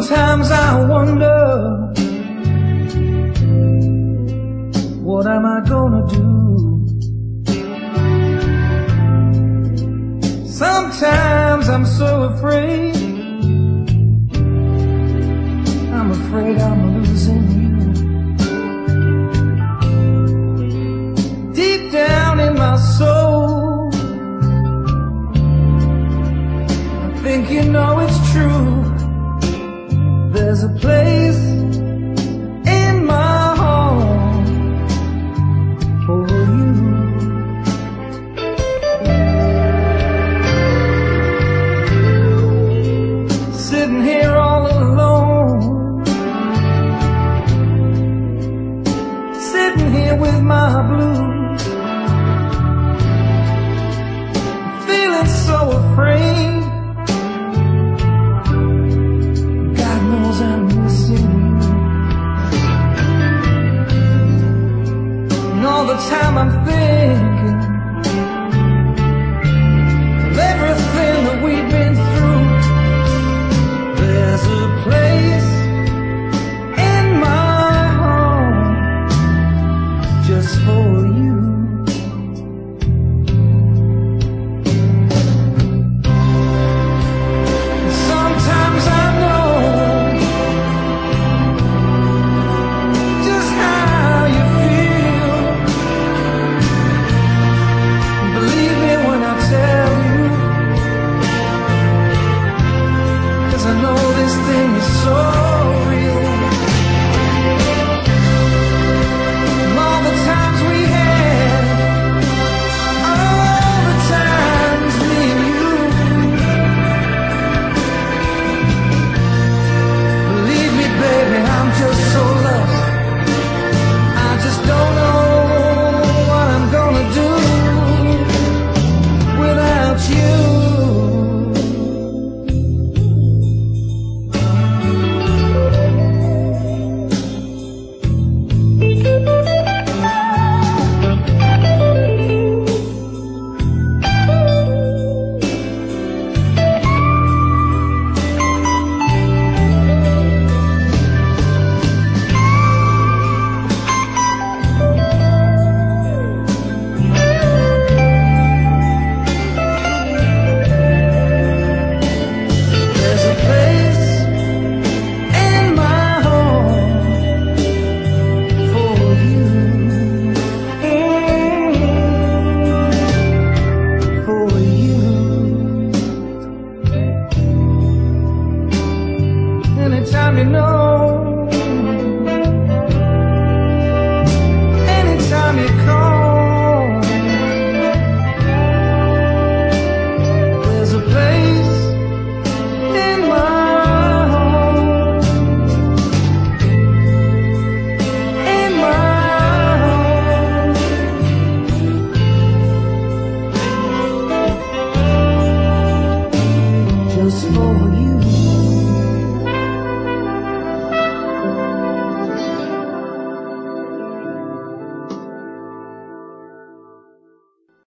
Sometimes I wonder, what am I gonna do? Sometimes I'm so afraid, I'm afraid I'm losing you. Deep down in my soul, I think you know it's true. There's a place in my heart for you. Sitting here all alone, sitting here with my blues, feeling so afraid. I'm missing you, and all the time I'm